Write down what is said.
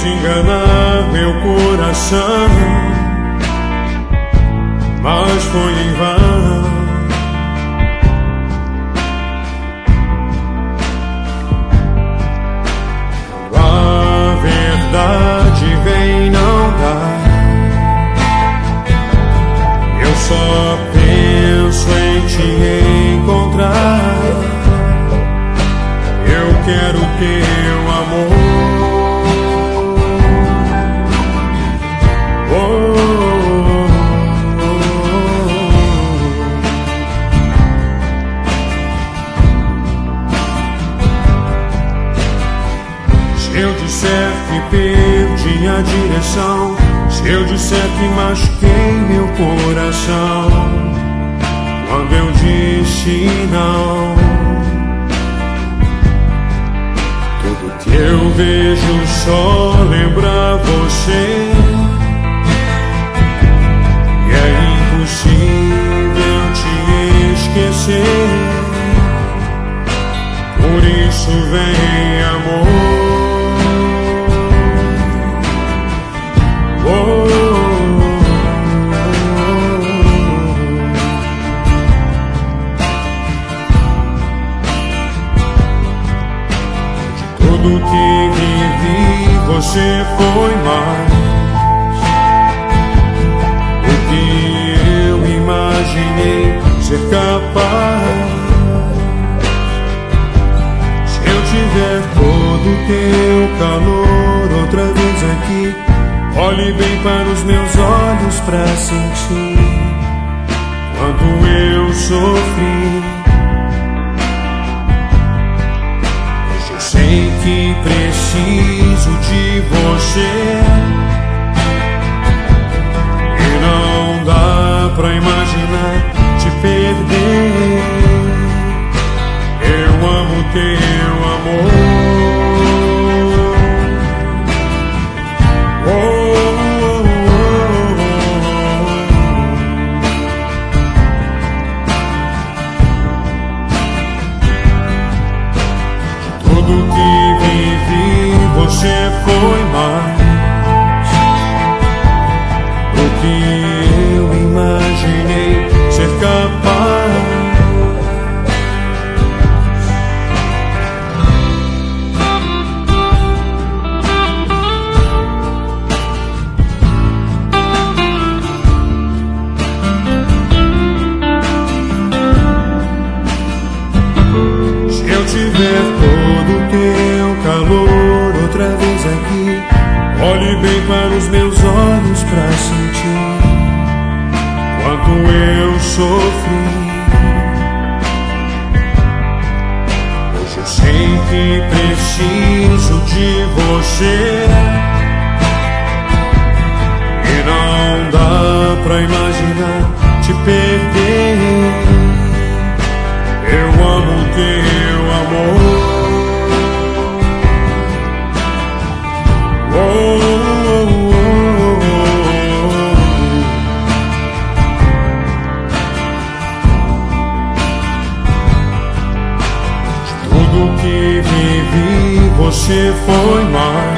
quis enganar meu coração, mas foi em vão. A verdade vem, não dá. Eu só penso em te encontrar. Eu quero teu amor. Se eu disser que perdi a direção, se eu disser que machuquei meu coração, quando eu disse não, tudo que eu vejo só lembra você, e é impossível te esquecer. Por isso vem, amor. Tudo que vivi, você foi mais do que eu imaginei ser capaz. Se eu tiver todo o teu calor outra vez aqui, olhe bem para os meus olhos pra sentir quanto eu sofri. Sei que preciso de você e não dá pra imaginar te perder. Eu amo teu amor. Tudo que vivi, você foi mais do que eu imaginei ser capaz. Se eu tiver todo o teu calor outra vez aqui, olhe bem para os meus olhos pra sentir quanto eu sofri. Hoje eu sei que preciso de você e não dá pra imaginar te perder. Eu amo teu amor. Tudo que vivi, você foi mais